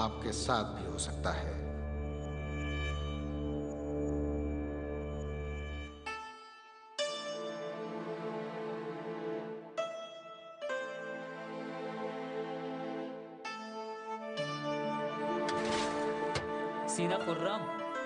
आपके साथ भी हो सकता है। सीना खुर्रम।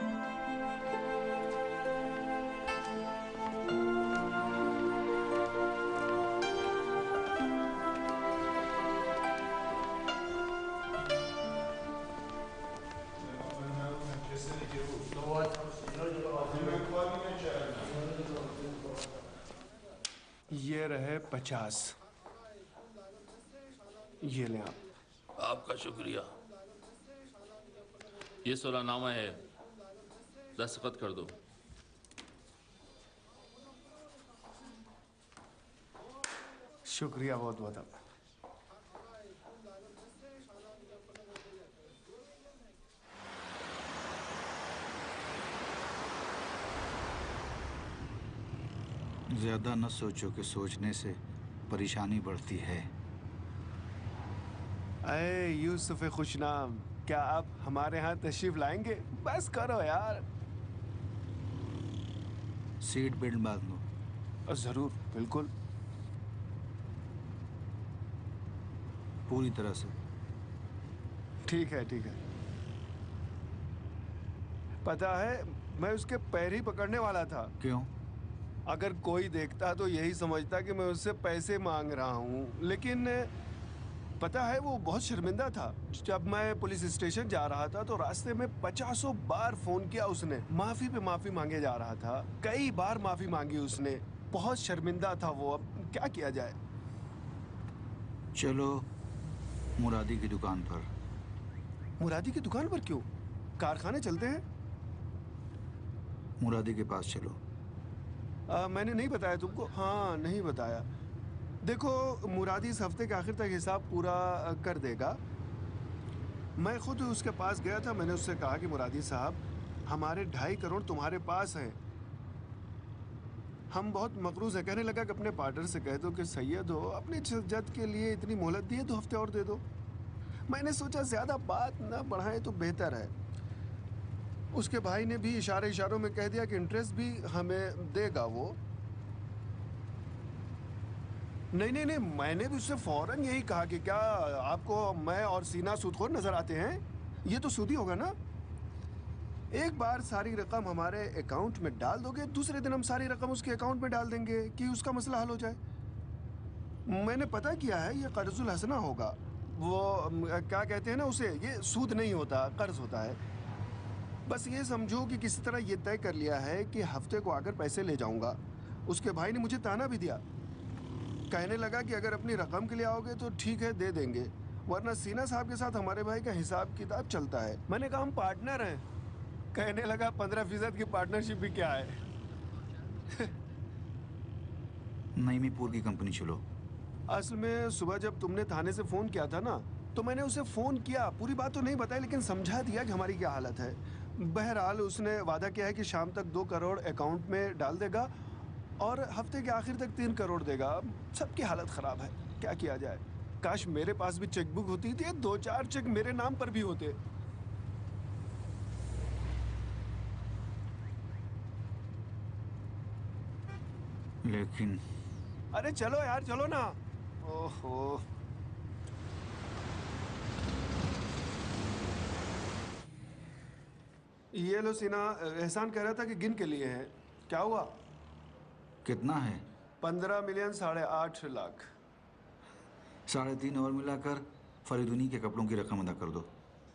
ये रहे 50। ये लें आप। आपका शुक्रिया। ये सोलानामा है, दस्तखत कर दो। शुक्रिया बहुत बहुत आपका। ज्यादा न सोचो कि सोचने से परेशानी बढ़ती है। अरे यूसुफ खुशनाम, क्या आप हमारे यहाँ तशरीफ लाएंगे? बस करो यार। सीट बेल्ट बांध लो। जरूर, बिल्कुल। पूरी तरह से। ठीक है, ठीक है। पता है, मैं उसके पैर ही पकड़ने वाला था। क्यों? अगर कोई देखता तो यही समझता कि मैं उससे पैसे मांग रहा हूँ, लेकिन पता है वो बहुत शर्मिंदा था। जब मैं पुलिस स्टेशन जा रहा था तो रास्ते में 50 बार फोन किया उसने। माफी पे माफी मांगे जा रहा था, कई बार माफी मांगी उसने। बहुत शर्मिंदा था वो। अब क्या किया जाए? चलो मुरादी की दुकान पर। मुरादी की दुकान पर क्यों? कारखाने चलते हैं। मुरादी के पास चलो। मैंने नहीं बताया तुमको? हाँ, नहीं बताया। देखो, मुरादी इस हफ्ते के आखिर तक हिसाब पूरा कर देगा। मैं खुद उसके पास गया था। मैंने उससे कहा कि मुरादी साहब, हमारे 2.5 करोड़ तुम्हारे पास हैं। हम बहुत मकरूज हैं। कहने लगा कि अपने पार्टनर से कह दो कि सैयद हो, अपनी जद के लिए इतनी मोहलत दी है, 2 हफ्ते और दे दो। मैंने सोचा ज्यादा बात ना बढ़ाएं तो बेहतर है। उसके भाई ने भी इशारों में कह दिया कि इंटरेस्ट भी हमें देगा वो। नहीं नहीं नहीं, मैंने भी उससे फौरन यही कहा कि क्या आपको मैं और सीना सूदखोर नजर आते हैं? ये तो सूदी होगा ना। एक बार सारी रकम हमारे अकाउंट में डाल दोगे, दूसरे दिन हम सारी रकम उसके अकाउंट में डाल देंगे कि उसका मसला हल हो जाए। मैंने पता किया है, ये कर्जुल हसना होगा। वो क्या कहते हैं ना उसे, ये सूद नहीं होता, कर्ज होता है। बस ये समझो कि किसी तरह ये तय कर लिया है कि हफ्ते को आकर पैसे ले जाऊंगा। उसके भाई ने मुझे ताना भी दिया। कहने लगा कि अगर अपनी रकम के लिए आओगे तो ठीक है, दे देंगे, वरना सीना साहब के साथ हमारे भाई का हिसाब किताब चलता है। मैंने कहा हम पार्टनर हैं। कहने लगा 15% की पार्टनरशिप भी क्या है। नईमीपुर की कंपनी चलो। असल में सुबह जब तुमने थाने से फोन किया था ना, तो मैंने उसे फोन किया। पूरी बात तो नहीं बताई, लेकिन समझा दिया कि हमारी क्या हालत है। बहरहाल उसने वादा किया है कि शाम तक 2 करोड़ अकाउंट में डाल देगा और हफ्ते के आखिर तक 3 करोड़ देगा। सबकी हालत खराब है, क्या किया जाए? काश मेरे पास भी चेकबुक होती थी, 2-4 चेक मेरे नाम पर भी होते। लेकिन अरे चलो यार, चलो ना। ओहो। ये लो सीना, एहसान कह रहा था कि गिन के लिए है। क्या हुआ? कितना है? 15 मिलियन 8.5 लाख। 3.5 और मिलाकर फरीदुनी के कपड़ों की रकम अदा कर दो।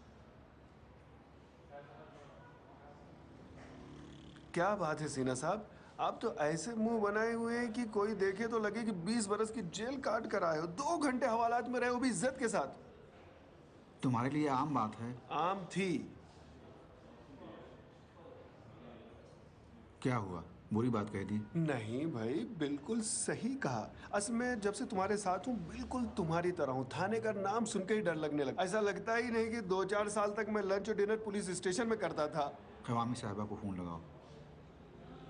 क्या बात है सीना साहब, आप तो ऐसे मुंह बनाए हुए हैं कि कोई देखे तो लगे कि 20 बरस की जेल काट कर आए हो। 2 घंटे हवालात में रहे, वो भी इज्जत के साथ। तुम्हारे लिए आम बात है। आम थी। क्या हुआ? बुरी बात कह दी? नहीं भाई, बिल्कुल सही कहा। असल में जब से तुम्हारे साथ हूँ, बिल्कुल तुम्हारी तरह हूँ। थाने का नाम सुन के ही डर लगने लगा। ऐसा लगता ही नहीं कि 2-4 साल तक मैं लंच और डिनर पुलिस स्टेशन में करता था। कवामी साहिबा को फोन लगाओ।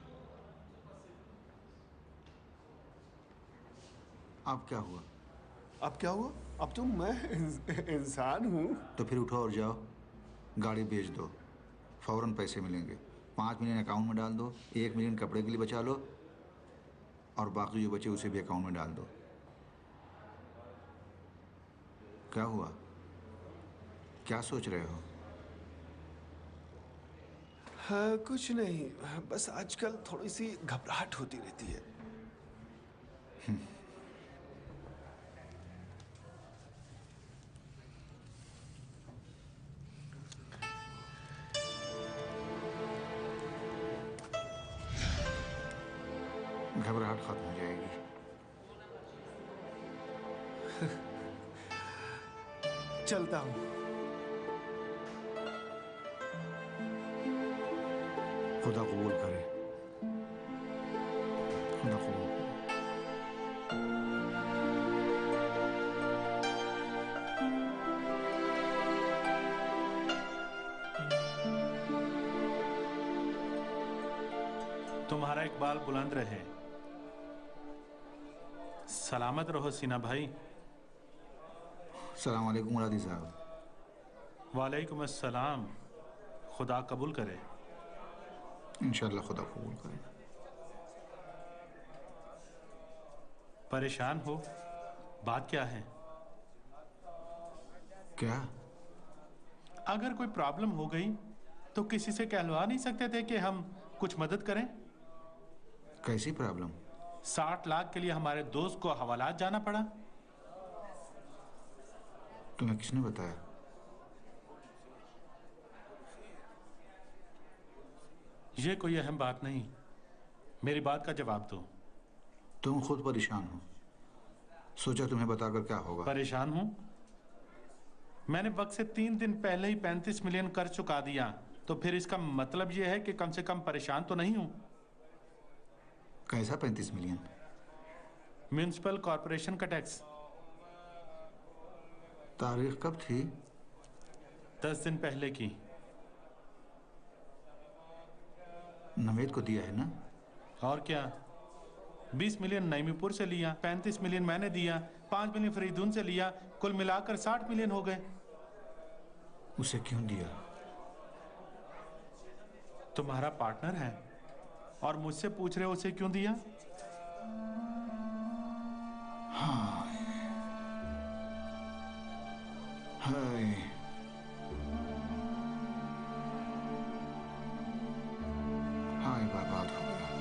अब क्या हुआ? अब क्या हुआ? अब तो मैं इंसान हूँ। तो फिर उठो और जाओ, गाड़ी बेच दो, फौरन पैसे मिलेंगे। 5 मिलियन अकाउंट में डाल दो, 1 मिलियन कपड़े के लिए बचा लो, और बाकी जो बचे उसे भी अकाउंट में डाल दो। क्या हुआ? क्या सोच रहे हो? हाँ, कुछ नहीं, बस आजकल थोड़ी सी घबराहट होती रहती है। घबराहट खत्म हो जाएगी। चलता हूँ। खुदा कबूल करे, खुदा कबूल करे। तुम्हारा इकबाल बुलंद रहे। सलामत रहो सीना भाई। सलाम अलैकुम मुरादी साहब। वालेकुम अस्सलाम। खुदा कबूल करे। इंशाल्लाह खुदा कबूल करे। परेशान हो? बात क्या है? क्या? अगर कोई प्रॉब्लम हो गई तो किसी से कहलवा नहीं सकते थे कि हम कुछ मदद करें? कैसी प्रॉब्लम? 60 लाख के लिए हमारे दोस्त को हवालात जाना पड़ा। तुम्हें किसने बताया? ये कोई अहम बात नहीं, मेरी बात का जवाब दो। तुम खुद परेशान हो, सोचा तुम्हें बताकर क्या होगा। परेशान हूं? मैंने वक्त से 3 दिन पहले ही 35 मिलियन कर चुका दिया, तो फिर इसका मतलब यह है कि कम से कम परेशान तो नहीं हूं। कैसा 35 मिलियन? म्यूनिसिपल कॉरपोरेशन का टैक्स। तारीख कब थी? 10 दिन पहले की। नवेद को दिया है ना? और क्या? 20 मिलियन नईमीपुर से लिया, 35 मिलियन मैंने दिया, 5 मिलियन फरीदून से लिया, कुल मिलाकर 60 मिलियन हो गए। उसे क्यों दिया? तुम्हारा पार्टनर है और मुझसे पूछ रहे हो उसे क्यों दिया? हाँ, हाय, हाय, बर्बाद हो गया।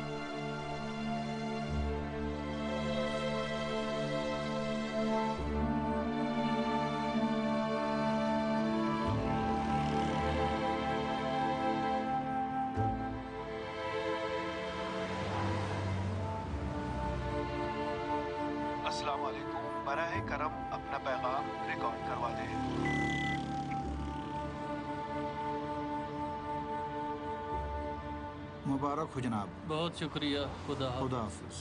अस्सलाम वालेकुम, बराए करम अपना पैगाम रिकॉर्ड करवा दें। मुबारक हो जनाब। बहुत शुक्रिया। खुदा हाफ़िज़। खुदा हाफिज।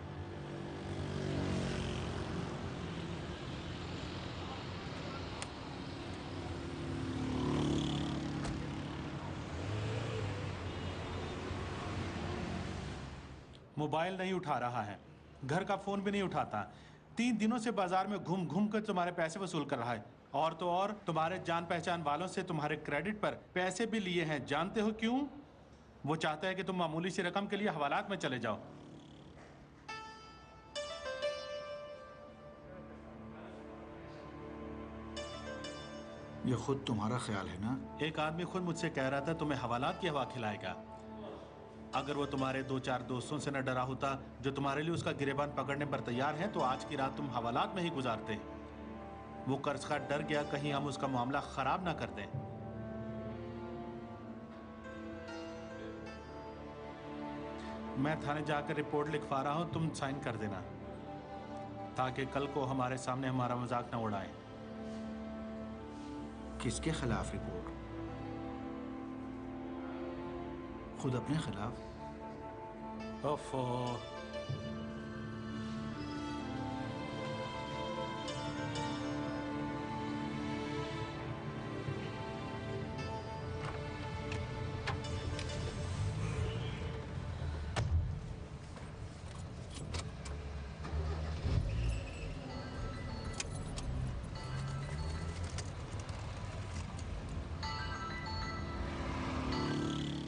मोबाइल नहीं उठा रहा है, घर का फोन भी नहीं उठाता। 3 दिनों से बाजार में घूम घूम कर तुम्हारे पैसे वसूल कर रहा है। और तो और तुम्हारे जान पहचान वालों से तुम्हारे क्रेडिट पर पैसे भी लिए हैं। जानते हो क्यों? वो चाहता है कि तुम मामूली सी रकम के लिए हवालात में चले जाओ। ये खुद तुम्हारा ख्याल है ना? एक आदमी खुद मुझसे कह रहा था तुम्हें हवालात की हवा खिलाएगा। अगर वो तुम्हारे 2-4 दोस्तों से न डरा होता जो तुम्हारे लिए उसका गिरेबान पकड़ने पर तैयार है, तो आज की रात तुम हवालात में ही गुजारते। वो कर्ज का डर गया कहीं हम उसका मामला खराब ना कर दें। मैं थाने जाकर रिपोर्ट लिखवा रहा हूं, तुम साइन कर देना ताकि कल को हमारे सामने हमारा मजाक न उड़ाए। किसके खिलाफ रिपोर्ट? खुद अपने खिलाफ? ओफो,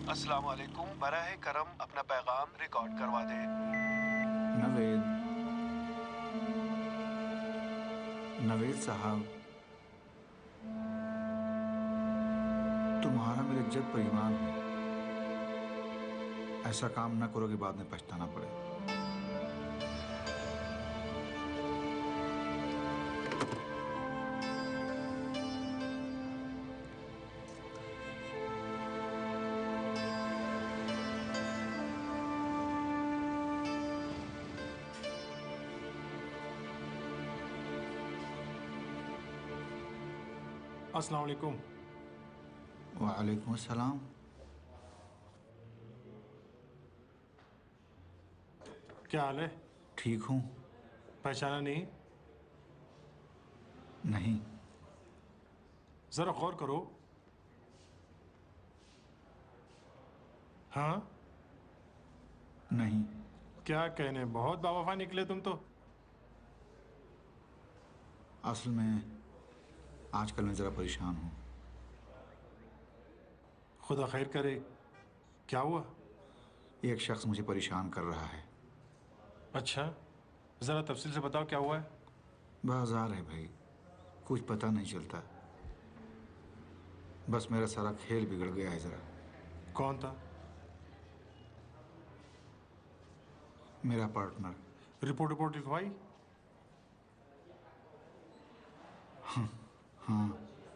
अस्सलाम वालेकुम, बराए करम अपना पैगाम रिकॉर्ड करवा दें। नवेद, नवेद साहब, तुम्हारा मेरे जद पर ईमान है। ऐसा काम न करो कि बाद में पछताना पड़े। अस्सलाम वालेकुम। वालेकुम अस्सलाम। क्या हाल है? ठीक हूँ। पहचाना नहीं? नहीं। जरा गौर करो। हाँ? नहीं। क्या कहने, बहुत बावफा निकले तुम तो। असल में आजकल मैं ज़रा परेशान हूँ। खुदा खैर करे। क्या हुआ? एक शख्स मुझे परेशान कर रहा है। अच्छा, ज़रा तफसील से बताओ क्या हुआ है। बाजार है भाई, कुछ पता नहीं चलता। बस मेरा सारा खेल बिगड़ गया है ज़रा। कौन था? मेरा पार्टनर। रिपोर्ट लिखवाई? हाँ।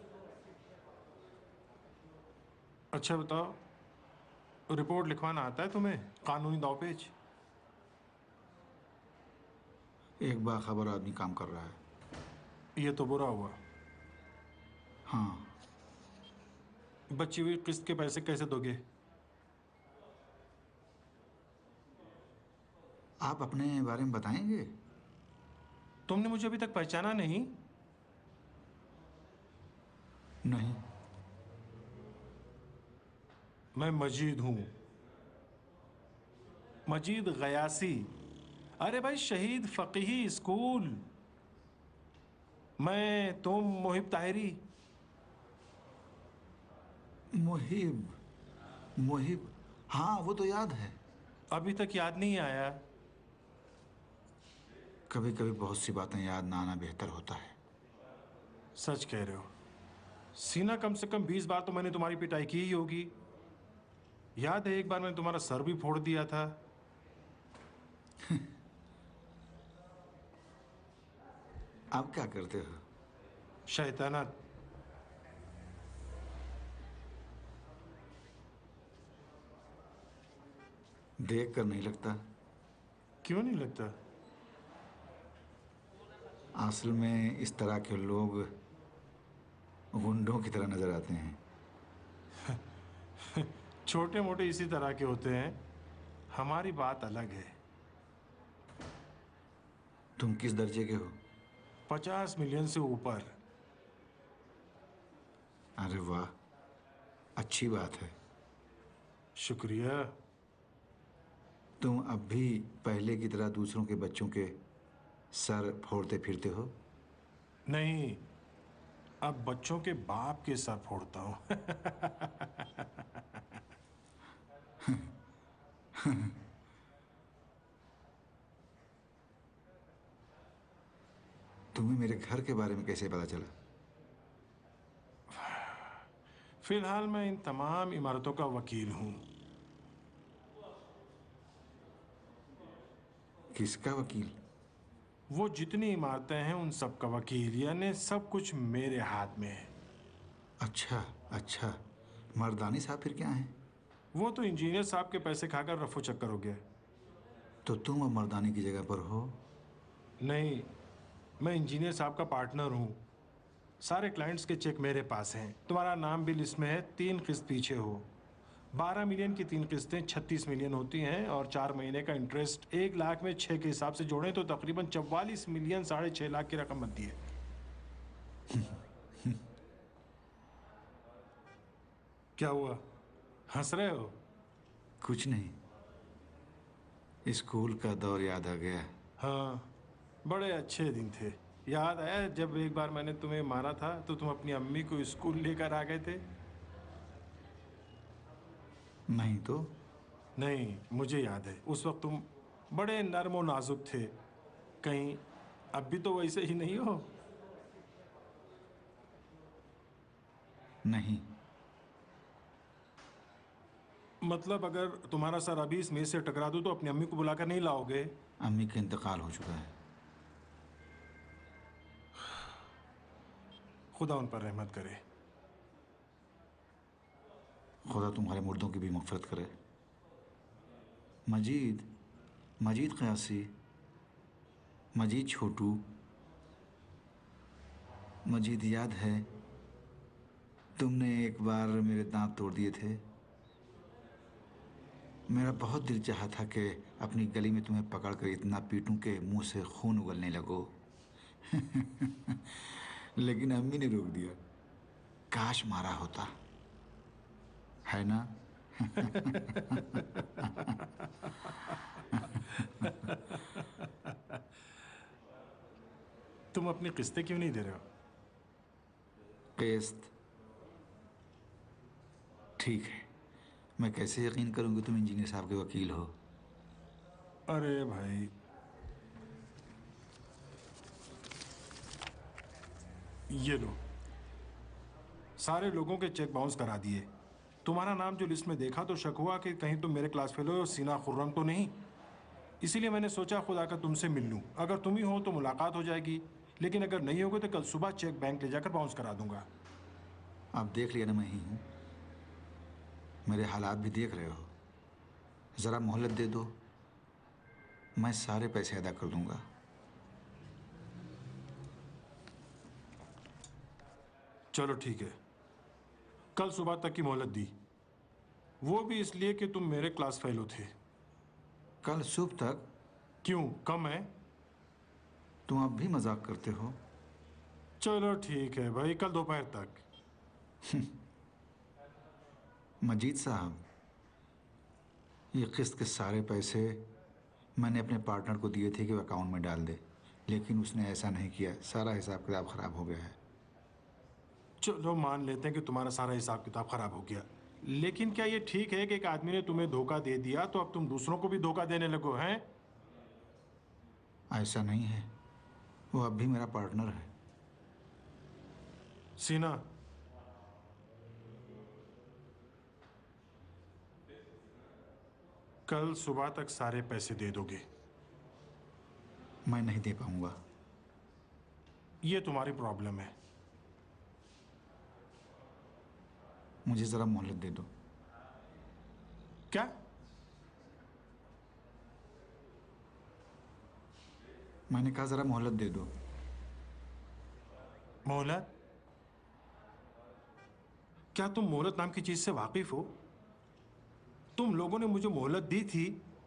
अच्छा बताओ, रिपोर्ट लिखवाना आता है तुम्हें? कानूनी दावपेच? एक बाखबर आदमी काम कर रहा है। ये तो बुरा हुआ। हाँ। बची हुई किस्त के पैसे कैसे दोगे? आप अपने बारे में बताएंगे? तुमने मुझे अभी तक पहचाना नहीं? नहीं। मैं मजीद हूं, मजीद गयासी। अरे भाई, शहीद फकीही स्कूल। मैं, तुम, मोहिब ताहिरी। मुहिब, मुहिब, हाँ वो तो याद है। अभी तक याद नहीं आया? कभी कभी बहुत सी बातें याद ना आना बेहतर होता है। सच कह रहे हो। सीना कम से कम 20 बार तो मैंने तुम्हारी पिटाई की ही होगी। याद है एक बार मैंने तुम्हारा सर भी फोड़ दिया था। आप क्या करते हो? शैतानत। देख कर नहीं लगता। क्यों नहीं लगता? असल में इस तरह के लोग गुंडों की तरह नजर आते हैं। छोटे मोटे इसी तरह के होते हैं। हमारी बात अलग है। तुम किस दर्जे के हो? 50 मिलियन से ऊपर। अरे वाह, अच्छी बात है। शुक्रिया। तुम अब भी पहले की तरह दूसरों के बच्चों के सर फोड़ते फिरते हो? नहीं, अब बच्चों के बाप के सर फोड़ता हूं। तुम्हें मेरे घर के बारे में कैसे पता चला? फिलहाल मैं इन तमाम इमारतों का वकील हूं। किसका वकील? वो जितनी इमारतें हैं उन सब का वकील, यानी सब कुछ मेरे हाथ में है। अच्छा अच्छा, मर्दानी साहब फिर क्या हैं? वो तो इंजीनियर साहब के पैसे खाकर रफू चक्कर हो गया। तो तुम अब मर्दानी की जगह पर हो? नहीं, मैं इंजीनियर साहब का पार्टनर हूँ। सारे क्लाइंट्स के चेक मेरे पास हैं। तुम्हारा नाम भी लिस्ट में है। 3 किस्त पीछे हो। 12 मिलियन की 3 किस्तें 36 मिलियन होती हैं और 4 महीने का इंटरेस्ट 1 लाख में 6 के हिसाब से जोड़ें तो तकरीबन 44 मिलियन 6.5 लाख की रकम बनती है। क्या हुआ, हंस रहे हो? कुछ नहीं, स्कूल का दौर याद आ गया। हाँ, बड़े अच्छे दिन थे। याद आया जब एक बार मैंने तुम्हें मारा था तो तुम अपनी अम्मी को स्कूल लेकर आ गए थे। नहीं तो? नहीं, मुझे याद है उस वक्त तुम बड़े नर्म और नाजुक थे। कहीं अब भी तो वैसे ही नहीं हो? नहीं। मतलब अगर तुम्हारा सर अभी इस मेज से टकरा दो तो अपनी अम्मी को बुलाकर नहीं लाओगे? अम्मी का इंतकाल हो चुका है। खुदा उन पर रहमत करे। खुदा तुम्हारे मुर्दों की भी मग़फ़िरत करे। मजीद, मजीद क़यासी, मजीद छोटू, मजीद याद है तुमने एक बार मेरे दांत तोड़ दिए थे। मेरा बहुत दिल चाहा था कि अपनी गली में तुम्हें पकड़ कर इतना पीटूं कि मुंह से खून उगलने लगो। लेकिन अम्मी ने रोक दिया। काश मारा होता, है ना? तुम अपनी किस्तें क्यों नहीं दे रहे हो? किस्त? ठीक है, मैं कैसे यकीन करूंगी तुम इंजीनियर साहब के वकील हो? अरे भाई, ये लो, सारे लोगों के चेक बाउंस करा दिए। तुम्हारा नाम जो लिस्ट में देखा तो शक हुआ कि कहीं तुम मेरे क्लास फेलो हो, सीना खुर्रम तो नहीं। इसीलिए मैंने सोचा खुद आकर तुमसे मिल लूं। अगर तुम ही हो तो मुलाकात हो जाएगी, लेकिन अगर नहीं होगे तो कल सुबह चेक बैंक ले जाकर बाउंस करा दूंगा। आप देख लिया ना, मैं ही हूँ। मेरे हालात भी देख रहे हो। ज़रा मोहलत दे दो, मैं सारे पैसे अदा कर दूंगा। चलो ठीक है, कल सुबह तक की मोहलत दी, वो भी इसलिए कि तुम मेरे क्लास फेलो थे। कल सुबह तक? क्यों, कम है? तुम अब भी मजाक करते हो? चलो ठीक है भाई, कल दोपहर तक। मजीद साहब, ये किस्त के सारे पैसे मैंने अपने पार्टनर को दिए थे कि वह अकाउंट में डाल दे, लेकिन उसने ऐसा नहीं किया। सारा हिसाब किताब ख़राब हो गया है। चलो मान लेते हैं कि तुम्हारा सारा हिसाब किताब खराब हो गया, लेकिन क्या ये ठीक है कि एक आदमी ने तुम्हें धोखा दे दिया तो अब तुम दूसरों को भी धोखा देने लगो हैं? ऐसा नहीं है, वो अब भी मेरा पार्टनर है। सीना, कल सुबह तक सारे पैसे दे दोगे? मैं नहीं दे पाऊंगा। ये तुम्हारी प्रॉब्लम है। मुझे ज़रा मोहलत दे दो। क्या? मैंने कहा ज़रा मोहलत दे दो। मोहलत? क्या तुम मोहलत नाम की चीज से वाकिफ हो? तुम लोगों ने मुझे मोहलत दी थी।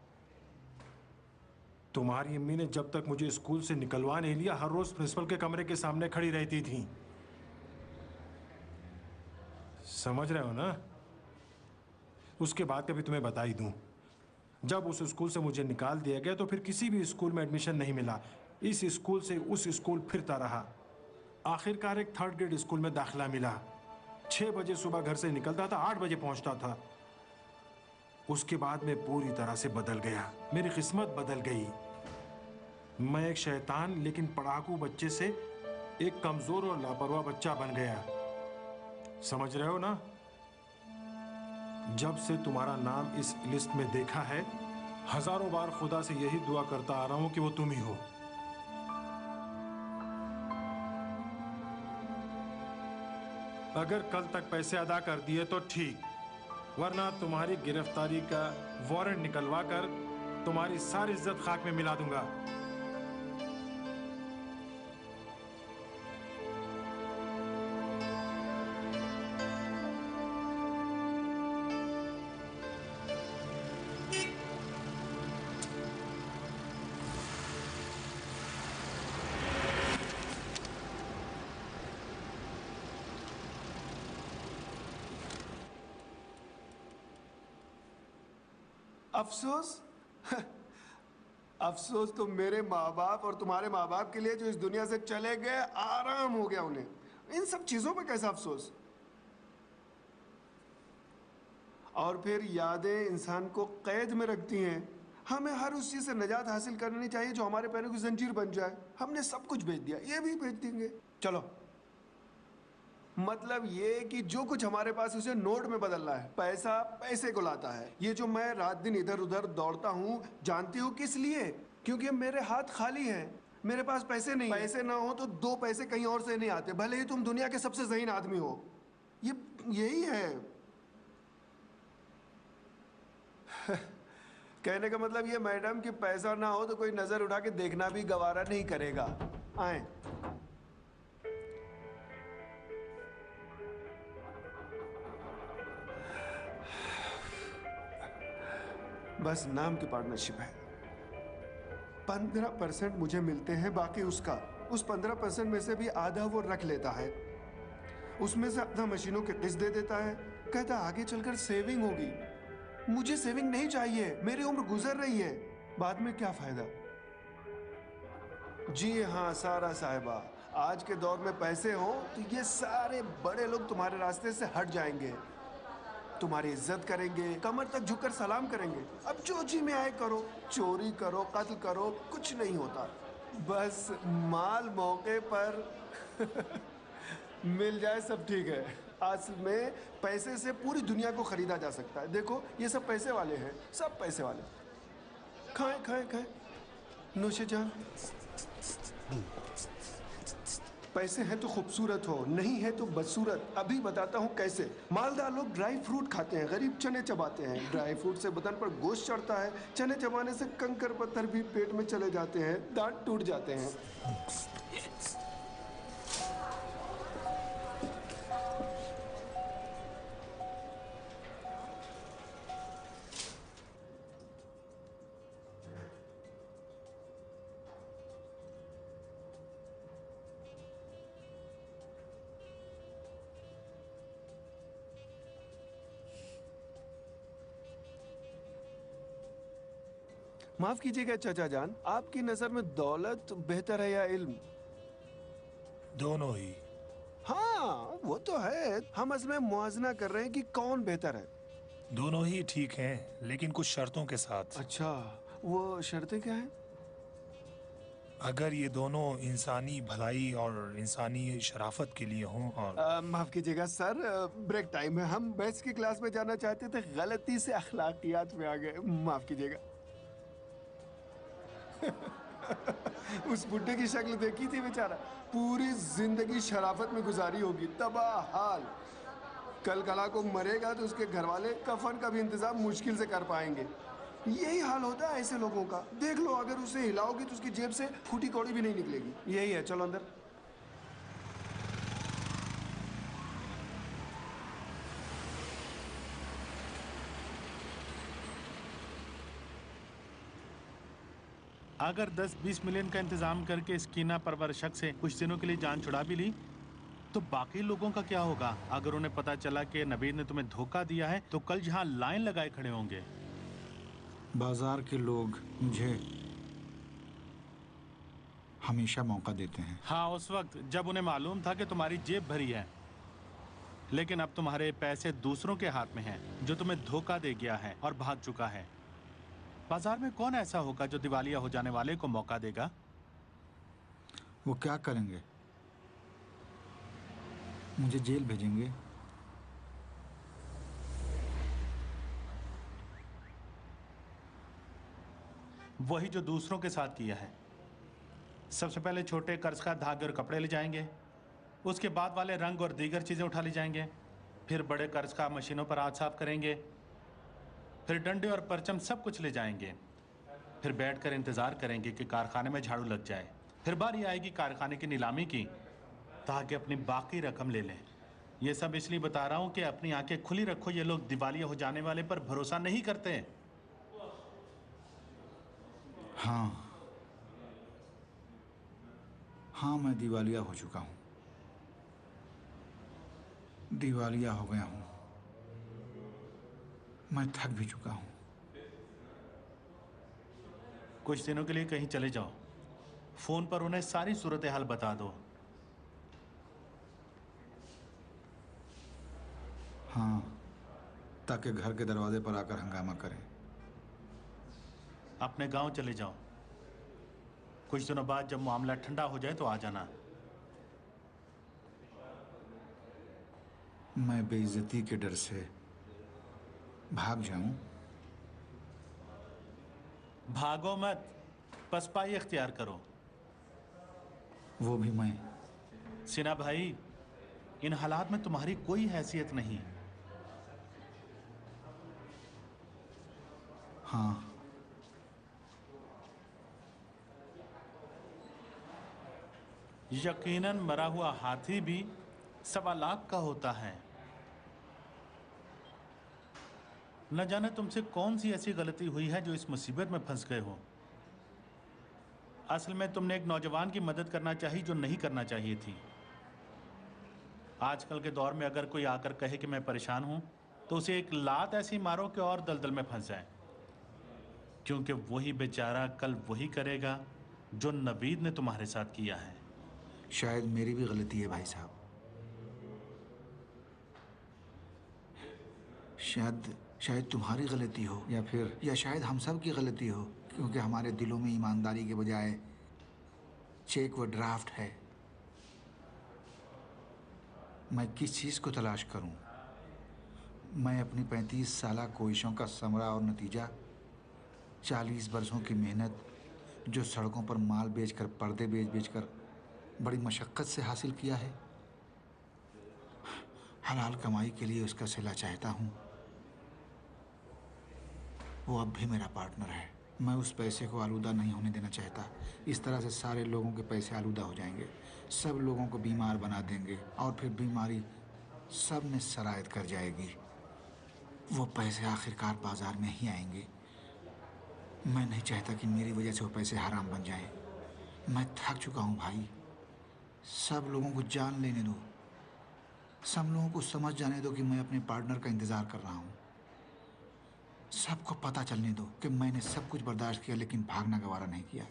तुम्हारी अम्मी ने जब तक मुझे स्कूल से निकलवा नहीं लिया, हर रोज प्रिंसिपल के कमरे के सामने खड़ी रहती थी। समझ रहे हो ना? उसके बाद कभी तुम्हें बता ही दूं, जब उस स्कूल से मुझे निकाल दिया गया तो फिर किसी भी स्कूल में एडमिशन नहीं मिला। इस स्कूल से उस स्कूल फिरता रहा। आखिरकार एक 3rd ग्रेड स्कूल में दाखिला मिला। 6 बजे सुबह घर से निकलता था, 8 बजे पहुंचता था। उसके बाद मैं पूरी तरह से बदल गया। मेरी किस्मत बदल गई। मैं एक शैतान लेकिन पढ़ाकू बच्चे से एक कमजोर और लापरवाह बच्चा बन गया। समझ रहे हो ना? जब से तुम्हारा नाम इस लिस्ट में देखा है, हजारों बार खुदा से यही दुआ करता आ रहा हूं कि वो तुम ही हो। अगर कल तक पैसे अदा कर दिए तो ठीक, वरना तुम्हारी गिरफ्तारी का वारंट निकलवा कर तुम्हारी सारी इज्जत खाक में मिला दूंगा। अफसोस अफसोस तो मेरे माँ बाप और तुम्हारे माँ बाप के लिए जो इस दुनिया से चले गए। आराम हो गया उन्हें। इन सब चीजों पे कैसा अफसोस? और फिर यादें इंसान को कैद में रखती हैं। हमें हर उस चीज से निजात हासिल करनी चाहिए जो हमारे पैरों की जंजीर बन जाए। हमने सब कुछ बेच दिया, ये भी बेच देंगे। चलो, मतलब ये कि जो कुछ हमारे पास है, उसे नोट में बदलना है। पैसा पैसे को लाता है। ये जो मैं रात दिन इधर उधर दौड़ता हूँ, जानती हो किस लिए? क्योंकि मेरे हाथ खाली हैं, मेरे पास पैसे नहीं। पैसे ना हो तो दो पैसे कहीं और से नहीं आते, भले ही तुम दुनिया के सबसे ज़हीन आदमी हो। यही है। कहने का मतलब ये मैडम कि पैसा ना हो तो कोई नजर उठा के देखना भी गवारा नहीं करेगा। आए। बस नाम की पार्टनरशिप है। 15% मुझे मिलते हैं, बाकी उसका। उस 15% में से भी आधा वो रख लेता है, उसमें से आधा मशीनों के किस्त दे देता है। कहता आगे चलकर सेविंग होगी। मुझे सेविंग नहीं चाहिए, मेरी उम्र गुजर रही है, बाद में क्या फायदा। जी हाँ सारा साहिबा, आज के दौर में पैसे हो तो ये सारे बड़े लोग तुम्हारे रास्ते से हट जाएंगे, तुम्हारी इज्जत करेंगे, कमर तक झुककर सलाम करेंगे। अब जो जी में आए करो, चोरी करो, कत्ल करो, कुछ नहीं होता। बस माल मौके पर मिल जाए सब ठीक है। असल में पैसे से पूरी दुनिया को खरीदा जा सकता है। देखो ये सब पैसे वाले हैं, सब पैसे वाले। खाएं खाएं खाएं, नोशे जान। पैसे हैं तो खूबसूरत हो, नहीं है तो बदसूरत। अभी बताता हूँ कैसे। मालदार लोग ड्राई फ्रूट खाते हैं, गरीब चने चबाते हैं। ड्राई फ्रूट से बदन पर गोश्त चढ़ता है, चने चबाने से कंकर पत्थर भी पेट में चले जाते हैं, दांत टूट जाते हैं। माफ कीजिएगा चाचा जान, आपकी नजर में दौलत बेहतर है या इल्म? दोनों ही। हाँ वो तो है, हम असल में मुआजना कर रहे हैं कि कौन बेहतर है। दोनों ही ठीक हैं, लेकिन कुछ शर्तों के साथ। अच्छा, वो शर्तें क्या हैं? अगर ये दोनों इंसानी भलाई और इंसानी शराफत के लिए हों और माफ कीजिएगा सर, ब्रेक टाइम है, हम बैच की क्लास में जाना चाहते थे, गलती से अखलाकियात में आ गए, माफ कीजिएगा। उस बुड्ढे की शक्ल देखी थी बेचारा, पूरी जिंदगी शराफत में गुजारी होगी, तबाह हाल। कल कला को मरेगा तो उसके घर वाले कफन का भी इंतजाम मुश्किल से कर पाएंगे। यही हाल होता है ऐसे लोगों का। देख लो, अगर उसे हिलाओगी तो उसकी जेब से फूटी कौड़ी भी नहीं निकलेगी। यही है, चलो अंदर। अगर 10-20 मिलियन का इंतजाम करके इस कीना परवर शख्स से कुछ दिनों के लिए जान छुड़ा भी ली, तो बाकी लोगों का क्या होगा? अगर उन्हें पता चला कि नबीद ने तुम्हें धोखा दिया है, तो कल जहां लाइन लगाए खड़े होंगे। बाजार के लोग मुझे हमेशा मौका देते हैं। हाँ, उस वक्त जब उन्हें मालूम था कि तुम्हारी जेब भरी है, लेकिन अब तुम्हारे पैसे दूसरों के हाथ में हैं, जो तुम्हें धोखा दे गया है और भाग चुका है। बाजार में कौन ऐसा होगा जो दिवालिया हो जाने वाले को मौका देगा? वो क्या करेंगे? मुझे जेल भेजेंगे? वही जो दूसरों के साथ किया है। सबसे पहले छोटे कर्ज का धागे और कपड़े ले जाएंगे, उसके बाद वाले रंग और दीगर चीजें उठा ली जाएंगे, फिर बड़े कर्ज का मशीनों पर हाथ साफ करेंगे, फिर डंडे और परचम सब कुछ ले जाएंगे, फिर बैठकर इंतजार करेंगे कि कारखाने में झाड़ू लग जाए, फिर बारी आएगी कारखाने की नीलामी की, ताकि अपनी बाकी रकम ले लें। ये सब इसलिए बता रहा हूं कि अपनी आंखें खुली रखो, ये लोग दिवालिया हो जाने वाले पर भरोसा नहीं करते। हाँ, मैं दिवालिया हो चुका हूँ, दिवालिया हो गया हूँ, मैं थक भी चुका हूँ। कुछ दिनों के लिए कहीं चले जाओ, फोन पर उन्हें सारी सूरत हाल बता दो। हाँ, ताकि घर के दरवाजे पर आकर हंगामा करें। अपने गांव चले जाओ। कुछ दिनों बाद जब मामला ठंडा हो जाए तो आ जाना। मैं बेइज्जती के डर से भाग जाऊं? भागो मत, पसपाई इख्तियार करो। वो भी मैं? सिन्हा भाई, इन हालात में तुम्हारी कोई हैसियत नहीं। हाँ, यकीनन मरा हुआ हाथी भी 1.25 लाख का होता है। न जाने तुमसे कौन सी ऐसी गलती हुई है जो इस मुसीबत में फंस गए हो। असल में तुमने एक नौजवान की मदद करना चाहिए जो नहीं करना चाहिए थी। आजकल के दौर में अगर कोई आकर कहे कि मैं परेशान हूं तो उसे एक लात ऐसी मारो कि और दलदल में फंस जाए, क्योंकि वही बेचारा कल वही करेगा जो नवीद ने तुम्हारे साथ किया है। शायद मेरी भी गलती है भाई साहब। शायद तुम्हारी गलती हो या शायद हम सब की गलती हो, क्योंकि हमारे दिलों में ईमानदारी के बजाय चेक व ड्राफ्ट है। मैं किस चीज़ को तलाश करूं? मैं अपनी 35 साला कोशिशों का समरा और नतीजा, 40 बरसों की मेहनत जो सड़कों पर माल बेचकर, पर्दे बेच बड़ी मशक्क़त से हासिल किया है। हलाल कमाई के लिए उसका सिला चाहता हूँ। वो अब भी मेरा पार्टनर है। मैं उस पैसे को आलूदा नहीं होने देना चाहता। इस तरह से सारे लोगों के पैसे आलूदा हो जाएंगे, सब लोगों को बीमार बना देंगे और फिर बीमारी सब में सरायत कर जाएगी। वो पैसे आखिरकार बाजार में ही आएंगे। मैं नहीं चाहता कि मेरी वजह से वो पैसे हराम बन जाएं। मैं थक चुका हूँ भाई। सब लोगों को जान लेने दो, सब लोगों को समझ जाने दो कि मैं अपने पार्टनर का इंतज़ार कर रहा हूँ। सबको पता चलने दो कि मैंने सब कुछ बर्दाश्त किया लेकिन भागना गवारा नहीं किया।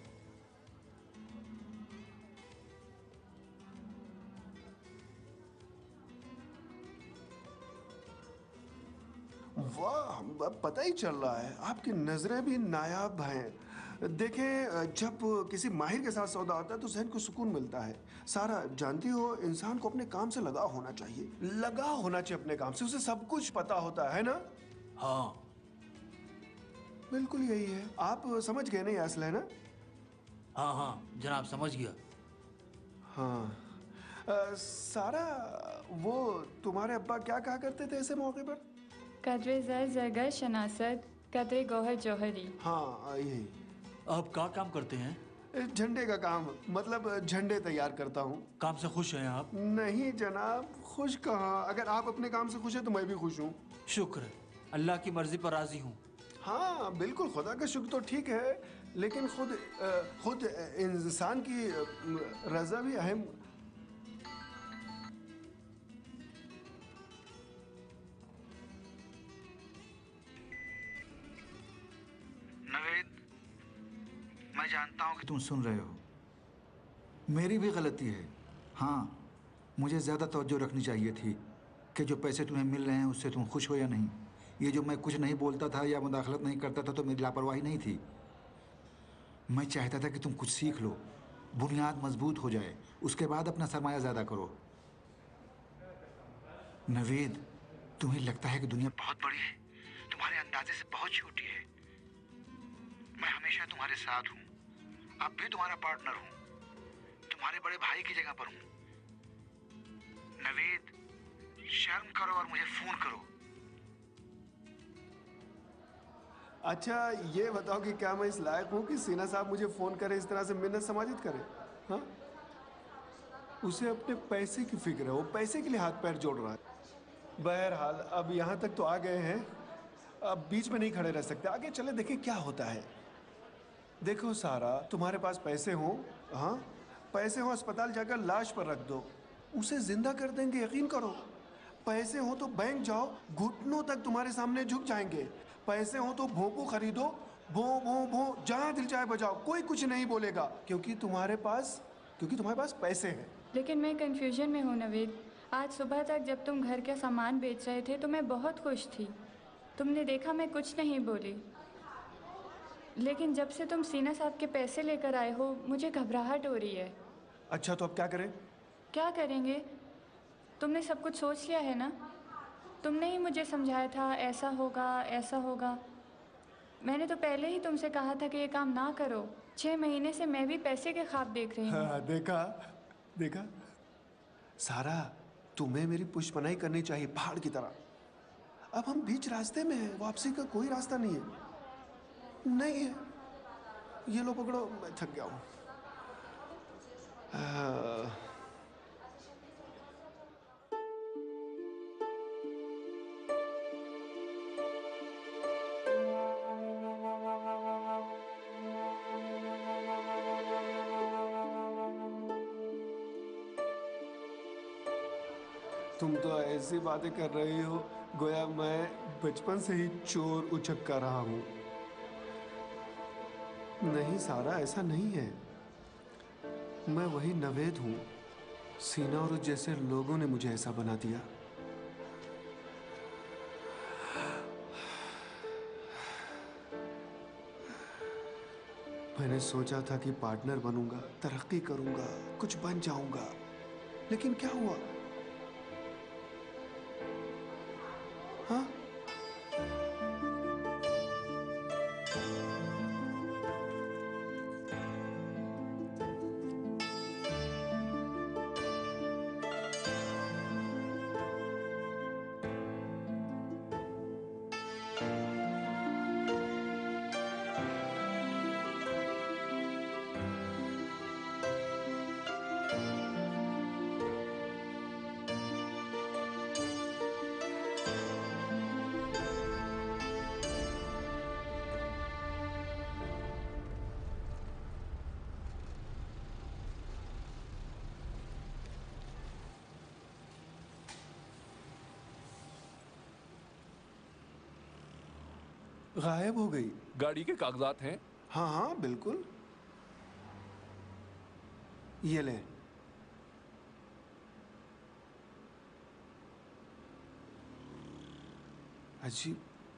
वाह, पता ही चल रहा है आपकी नजरें भी नायाब हैं। देखें, जब किसी माहिर के साथ सौदा होता है तो जहन को सुकून मिलता है। सारा जानती हो, इंसान को अपने काम से लगाव होना चाहिए। लगाव होना चाहिए अपने काम से, उसे सब कुछ पता होता है ना। हाँ बिल्कुल यही है। आप समझ गए नहीं असल है ना? हाँ हाँ जनाब, समझ गया। हाँ सारा, वो तुम्हारे अब्बा क्या कहा करते थे ऐसे मौके पर? कदरे ज़र ज़रगर शनासत, कदरे गोहर जौहरी। हाँ यही। आप क्या काम करते हैं? झंडे का काम, मतलब झंडे तैयार करता हूँ। काम से खुश हैं आप? नहीं जनाब, खुश कहाँ। अगर आप अपने काम से खुश हैं तो मैं भी खुश हूँ। शुक्र है, अल्लाह की मर्जी पर राजी हूँ। हाँ बिल्कुल, खुदा का शुक्र तो ठीक है, लेकिन खुद इंसान की रजा भी अहम। नवेद, मैं जानता हूँ कि तुम सुन रहे हो। मेरी भी गलती है। हाँ, मुझे ज़्यादा तवज्जो रखनी चाहिए थी कि जो पैसे तुम्हें मिल रहे हैं उससे तुम खुश हो या नहीं। ये जो मैं कुछ नहीं बोलता था या मुदाखलत नहीं करता था तो मेरी लापरवाही नहीं थी। मैं चाहता था कि तुम कुछ सीख लो, बुनियाद मजबूत हो जाए, उसके बाद अपना सरमाया ज़्यादा करो। नवेद, तुम्हें लगता है कि दुनिया बहुत बड़ी है, तुम्हारे अंदाजे से बहुत छोटी है। मैं हमेशा तुम्हारे साथ हूँ, अब भी तुम्हारा पार्टनर हूँ, तुम्हारे बड़े भाई की जगह पर हूँ। नवेद, शर्म करो और मुझे फोन करो। अच्छा ये बताओ कि क्या मैं इस लायक हूँ कि सीना साहब मुझे फोन करे, इस तरह से मिन्नत समाजित करे? हाँ, उसे अपने पैसे की फिक्र है, वो पैसे के लिए हाथ पैर जोड़ रहा है। बहरहाल अब यहाँ तक तो आ गए हैं, अब बीच में नहीं खड़े रह सकते, आगे चले देखें क्या होता है। देखो सारा, तुम्हारे पास पैसे हो, हाँ पैसे हो, अस्पताल जाकर लाश पर रख दो, उसे जिंदा कर देंगे, यकीन करो। पैसे हो तो बैंक जाओ, घुटनों तक तुम्हारे सामने झुक जाएंगे। पैसे हो तो भोंपू खरीदो, भो भो भो जहाँ दिल चाहे बजाओ, कोई कुछ नहीं बोलेगा, क्योंकि तुम्हारे पास पैसे हैं। लेकिन मैं कंफ्यूजन में हूँ नवेद। आज सुबह तक जब तुम घर के सामान बेच रहे थे तो मैं बहुत खुश थी, तुमने देखा मैं कुछ नहीं बोली, लेकिन जब से तुम सीना साहब के पैसे लेकर आए हो मुझे घबराहट हो रही है। अच्छा तो अब क्या करें? क्या करेंगे? तुमने सब कुछ सोच लिया है ना? तुमने ही मुझे समझाया था ऐसा होगा ऐसा होगा। मैंने तो पहले ही तुमसे कहा था कि ये काम ना करो। 6 महीने से मैं भी पैसे के ख्वाब देख रही हूँ। हाँ, देखा देखा। सारा, तुम्हें मेरी पुष्पनाई करनी चाहिए पहाड़ की तरह। अब हम बीच रास्ते में हैं, वापसी का कोई रास्ता नहीं है। नहीं है। ये लो पकड़ो, मैं थक गया हूँ। तुम तो ऐसी बातें कर रही हो गोया मैं बचपन से ही चोर उचक कर रहा हूं। नहीं सारा, ऐसा नहीं है। मैं वही नवेद हूं। सीना और जैसे लोगों ने मुझे ऐसा बना दिया। मैंने सोचा था कि पार्टनर बनूंगा, तरक्की करूंगा, कुछ बन जाऊंगा, लेकिन क्या हुआ? हाँ? गायब हो गई। गाड़ी के कागजात हैं? हाँ हाँ बिल्कुल। ये ले। अजीब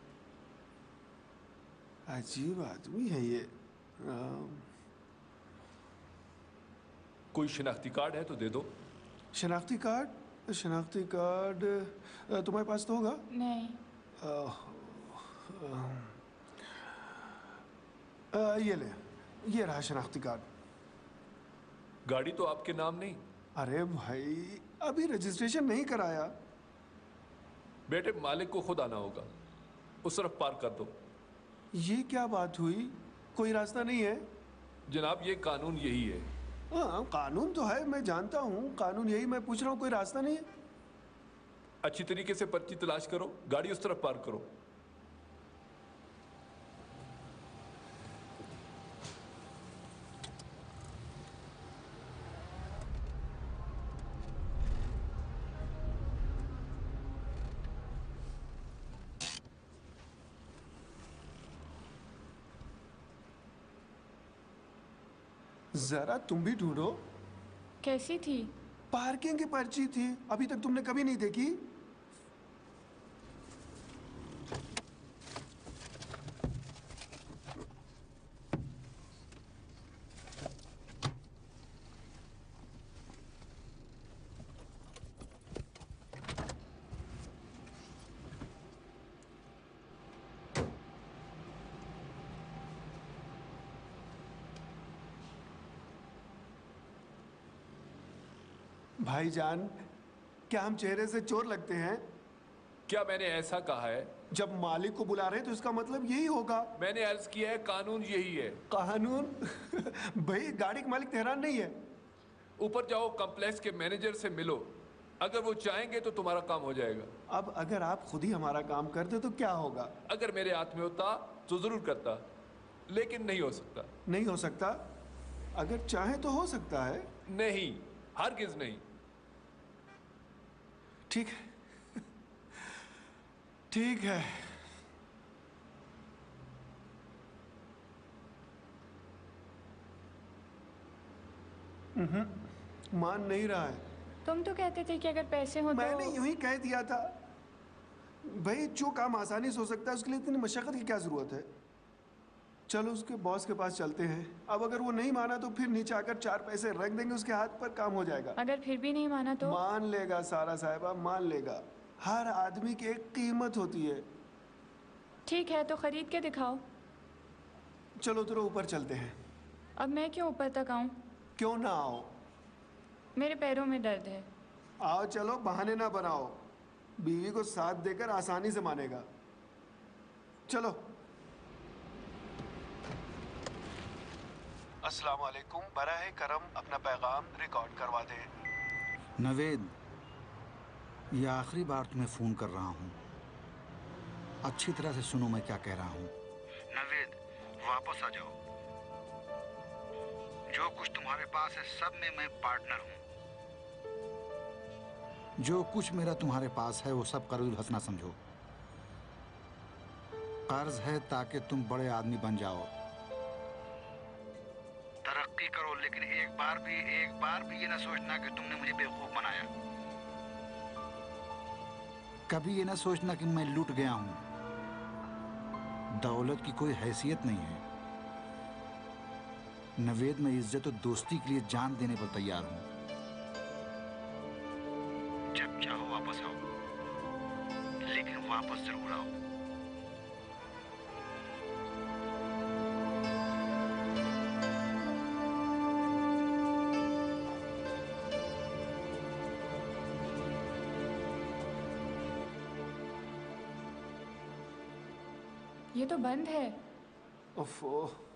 अजीब आदमी है ये। कोई शनाख्ती कार्ड है तो दे दो। शनाख्ती कार्ड? शनाख्ती कार्ड तुम्हारे पास तो होगा? नहीं। ये ले, ये रहा शनाख्ती कार्ड। गाड़ी तो आपके नाम नहीं? अरे भाई अभी रजिस्ट्रेशन नहीं कराया। बेटे मालिक को खुद आना होगा, उस तरफ पार्क कर दो। ये क्या बात हुई? कोई रास्ता नहीं है? जनाब ये कानून यही है। हाँ कानून तो है, मैं जानता हूँ कानून यही। मैं पूछ रहा हूँ कोई रास्ता नहीं है? अच्छी तरीके से पर्ची तलाश करो, गाड़ी उस तरफ पार्क करो। जरा तुम भी ढूंढो। कैसी थी? पार्किंग की पर्ची थी, अभी तक तुमने कभी नहीं देखी? भाईजान, क्या हम चेहरे से चोर लगते हैं? क्या मैंने ऐसा कहा है? जब मालिक को बुला रहे हैं तो इसका मतलब यही होगा। मैंने अर्ज किया है कानून यही है। कानून? भाई गाड़ी का मालिक तेहरान नहीं है। ऊपर जाओ, कॉम्प्लेक्स के मैनेजर से मिलो, अगर वो चाहेंगे तो तुम्हारा काम हो जाएगा। अब अगर आप खुद ही हमारा काम करते तो क्या होगा? अगर मेरे हाथ में होता तो जरूर करता, लेकिन नहीं हो सकता। नहीं हो सकता? अगर चाहे तो हो सकता है। नहीं, हरगिज नहीं। ठीक है ठीक है। मान नहीं रहा है। तुम तो कहते थे कि अगर पैसे हो तो। मैंने यूं ही कह दिया था। भाई जो काम आसानी से हो सकता है उसके लिए इतनी मशक्क़त की क्या ज़रूरत है? चलो उसके बॉस के पास चलते हैं। अब अगर वो नहीं माना तो फिर नीचे आकर 4 पैसे रख देंगे उसके हाथ पर, काम हो जाएगा। अगर फिर भी नहीं माना तो? मान लेगा सारा साहिबा, मान लेगा। हर आदमी की एक कीमत होती है। ठीक है तो खरीद के दिखाओ। चलो उतरो, ऊपर चलते हैं। अब मैं क्यों ऊपर तक आऊँ? क्यों ना आओ, मेरे पैरों में दर्द है। आओ चलो, बहाने ना बनाओ। बीवी को साथ देकर आसानी से मानेगा। चलो। अस्सलाम वालेकुम, बराए करम अपना पैगाम रिकॉर्ड करवा दें। नवेद, ये आखिरी बार तुम्हें फ़ोन कर रहा हूँ। अच्छी तरह से सुनो मैं क्या कह रहा हूँ। नवेद, वापस आ जाओ। जो कुछ तुम्हारे पास है सब में मैं पार्टनर हूँ। जो कुछ मेरा तुम्हारे पास है वो सब कर्जुल हंसना समझो। कर्ज है ताकि तुम बड़े आदमी बन जाओ, तरक्की करो, लेकिन एक बार भी ये ना सोचना कि तुमने मुझे बेवकूफ बनाया। कभी ये ना सोचना कि मैं लूट गया हूं। दौलत की कोई हैसियत नहीं है नवेद। मैं इज्जत और दोस्ती के लिए जान देने पर तैयार हूं। जब चाहो वापस आओ, लेकिन वापस जरूर आओ। ये तो बंद है। ओफो।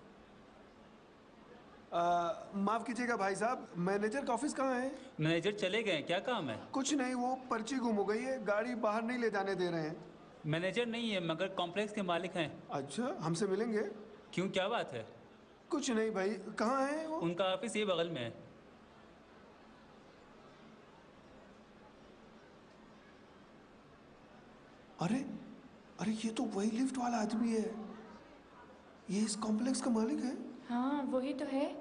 माफ कीजिएगा भाई साहब, मैनेजर का ऑफिस कहाँ है? मैनेजर चले गए, क्या काम है? कुछ नहीं, वो पर्ची गुम हो गई है, गाड़ी बाहर नहीं ले जाने दे रहे हैं। मैनेजर नहीं है मगर कॉम्प्लेक्स के मालिक हैं। अच्छा, हमसे मिलेंगे? क्यों, क्या बात है? कुछ नहीं भाई, कहाँ है वो? उनका ऑफिस ये बगल में है। अरे अरे, ये तो वही लिफ्ट वाला आदमी है। ये इस कॉम्प्लेक्स का मालिक है। हाँ वही तो है।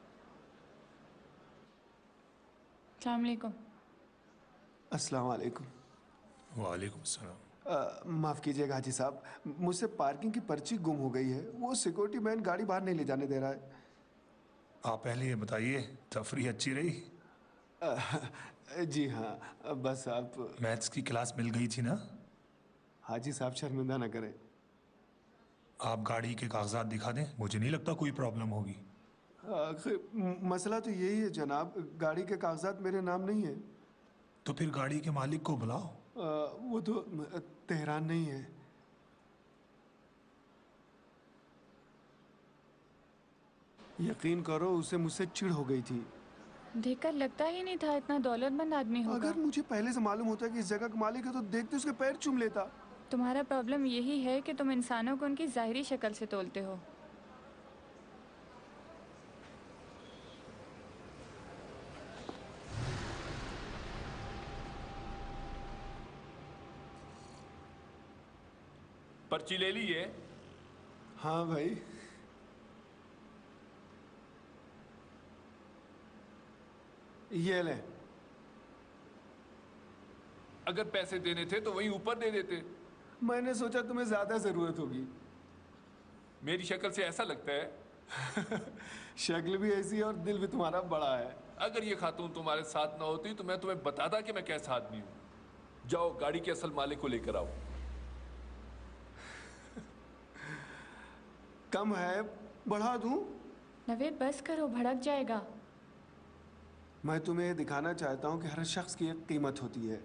अस्सलाम वालेकुम। अस्सलाम वालेकुम। वालेकुम सलाम। माफ़ कीजिएगा हाजी साहब, मुझसे पार्किंग की पर्ची गुम हो गई है। वो सिक्योरिटी मैन गाड़ी बाहर नहीं ले जाने दे रहा है। आप पहले ये बताइए, तफरी अच्छी रही? जी हाँ, बस आप। मैथ्स की क्लास मिल गई थी ना? हाजी साहब शर्मिंदा ना करें। आप गाड़ी के कागजात दिखा दें, मुझे नहीं लगता कोई प्रॉब्लम होगी। मसला तो यही है जनाब, गाड़ी के कागजात मेरे नाम नहीं है। तो फिर गाड़ी के मालिक को बुलाओ। वो तो तेहरान नहीं है। यकीन करो, उसे मुझसे चिढ़ हो गई थी। देखकर लगता ही नहीं था इतना दौलतमंद आदमी होगा। अगर मुझे पहले से मालूम होता कि इस जगह का मालिक है तो देखते उसके पैर चूम लेता। तुम्हारा प्रॉब्लम यही है कि तुम इंसानों को उनकी ज़ाहिरी शक्ल से तोलते हो। पर्ची ले ली है? हाँ भाई। ये ले। अगर पैसे देने थे तो वहीं ऊपर दे देते। मैंने सोचा तुम्हें ज्यादा जरूरत होगी। मेरी शक्ल से ऐसा लगता है। शक्ल भी ऐसी है और दिल भी तुम्हारा बड़ा है। अगर ये खातून तुम्हारे साथ ना होती तो मैं तुम्हें बताता कि मैं कैसा आदमी हूं। जाओ गाड़ी के असल मालिक को लेकर आओ। कम है, बढ़ा दूं? नवेद बस करो, भड़क जाएगा। मैं तुम्हें दिखाना चाहता हूं कि हर शख्स की एक कीमत होती है।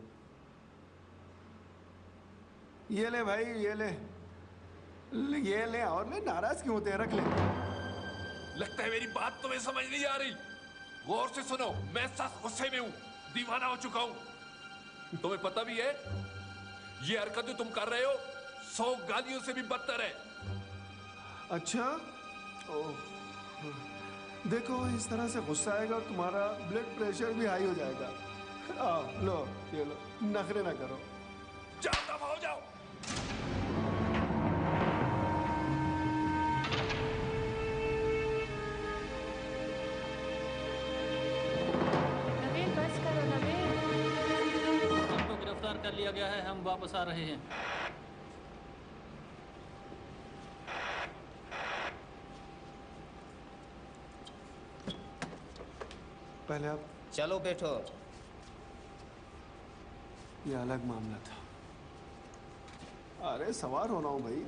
ये ले भाई, ये ले, ये ले और ले। नाराज क्यों होते हैं? रख ले। लगता है मेरी बात तुम्हें समझ नहीं आ रही। गौर से सुनो, मैं सख्त गुस्से में हूं, दीवाना हो चुका हूं। तुम्हें पता भी है ये हरकत जो तुम कर रहे हो 100 गालियों से भी बदतर है। अच्छा, ओह, देखो इस तरह से गुस्सा आएगा और तुम्हारा ब्लड प्रेशर भी हाई हो जाएगा। आओ लो, ये लो, नखरे ना करो। जाओ, दफा हो जाओ। नवेद बस करो, नवेद। तुमको गिरफ्तार कर लिया गया है, हम वापस आ रहे हैं। पहले आप चलो बैठो। ये अलग मामला था। अरे सवार हो रहा हूँ भाई।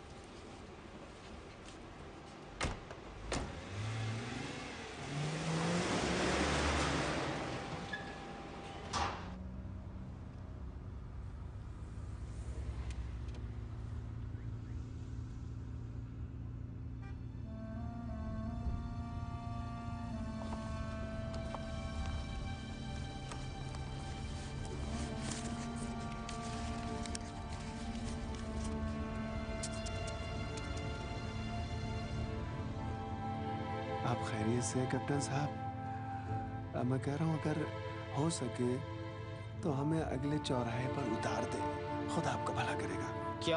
आप खैरियत से हैं कैप्टन साहब? मैं कह रहा हूँ अगर हो सके तो हमें अगले चौराहे पर उतार दे। खुदा आपका भला करेगा। क्या?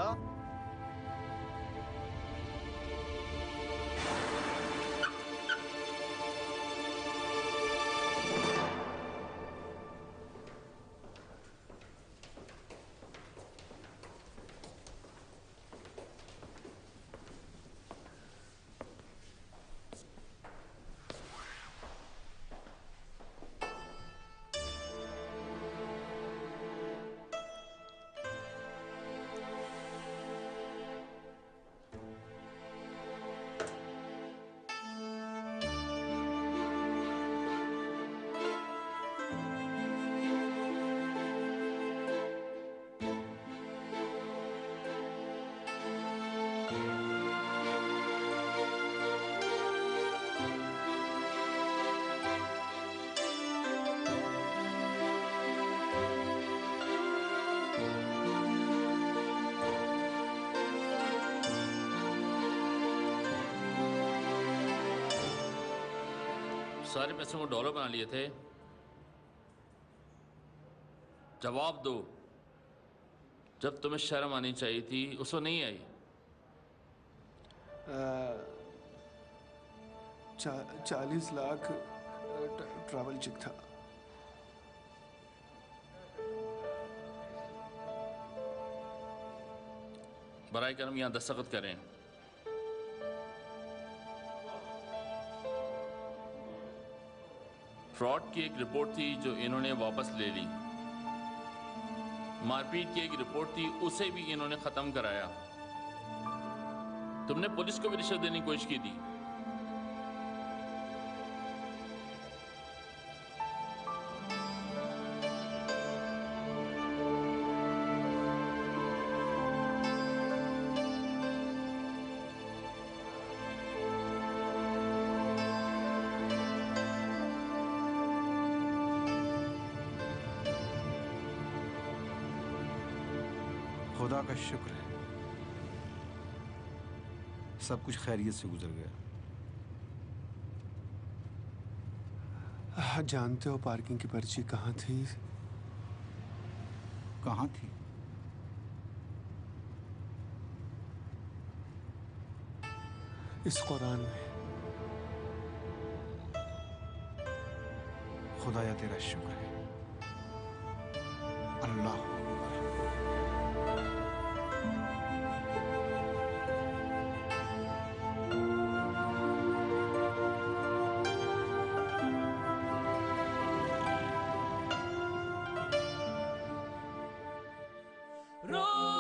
सारे पैसे को डॉलर बना लिए थे। जवाब दो। जब तुम्हें शर्म आनी चाहिए थी उस वक्त नहीं आई। 40 लाख ट्रैवल चेक था। बराए करम यहाँ दस्तखत करें। फ्रॉड की एक रिपोर्ट थी जो इन्होंने वापस ले ली। मारपीट की एक रिपोर्ट थी, उसे भी इन्होंने खत्म कराया। तुमने पुलिस को भी रिश्वत देने की कोशिश की थी। खुदा का शुक्र है सब कुछ खैरियत से गुजर गया। जानते हो पार्किंग की पर्ची कहाँ थी? कहाँ थी? इस कुरान में। खुदाया तेरा शुक्र है। अल्लाह रो